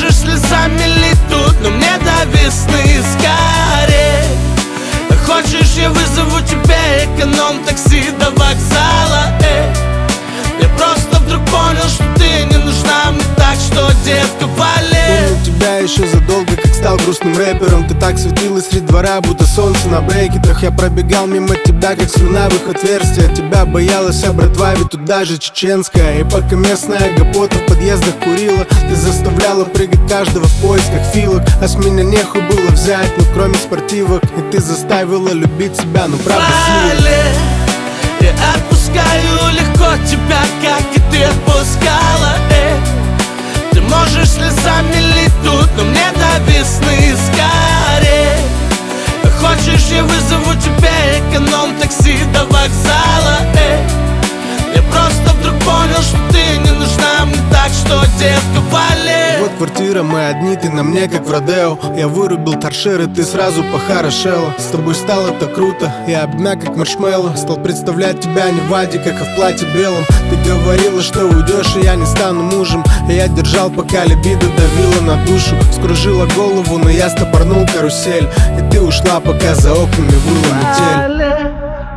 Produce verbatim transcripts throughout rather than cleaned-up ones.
можешь слезами лить тут, но мне до весны скорей. Хочешь, я вызову тебе эконом-такси до вокзала, эй. Я просто вдруг понял, что ты не нужна мне, так что, детка, вали. Помню тебя еще задолго, как стал грустным рэпером. Ты так светилась средь двора, будто солнце на брекетах. Я пробегал мимо тебя, как слюна в их отверстие. Тебя боялась, а братва ведь тут даже чеченская. И пока местная гопота в подъездах курила, ты заставляла прыгать каждого в поисках филок. А с меня нехуй было взять, ну кроме спортивок. И ты заставила любить себя, ну правда сильно. Я отпускаю легко тебя, как и ты отпускала, эй. Ты можешь слезами лить тут, но мне до весны скорей. Хочешь, я вызову тебе эконом-такси до вокзала, эй. Я просто вдруг понял, что ты не нужна мне, так что, детка, вали. Вот квартира, мы одни, ты на мне как в Родео. Я вырубил торшер, и ты сразу похорошела. С тобой стало так круто, я обмяк как маршмелло. Стал представлять тебя не в вадиках, а в платье белом. Ты говорила, что уйдешь, и я не стану мужем. И я держал, пока либидо давила на душу. Скружила голову, но я стопорнул карусель. И ты ушла, пока за окнами выла метель.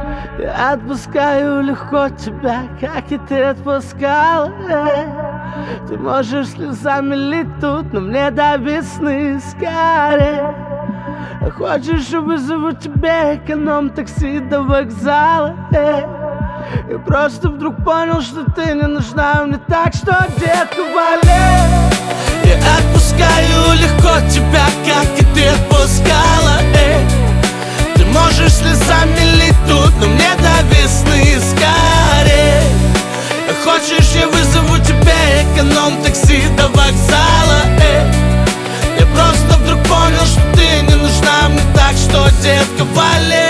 Я отпускаю легко тебя, как и ты отпускала, эй. Ты можешь слезами лить тут, но мне до весны скорее. Хочешь, я вызову тебе эконом-такси до вокзала, эй. И просто вдруг понял, что ты не нужна мне, так что, детка, вали. Я отпускаю легко тебя, как и ты отпускала, эй. Ты можешь слезами лить тут, но мне до весны скорей. Хочешь, я вызову тебе эконом-такси до вокзала, эй. Я просто вдруг понял, что ты не нужна мне, так что, детка, вали.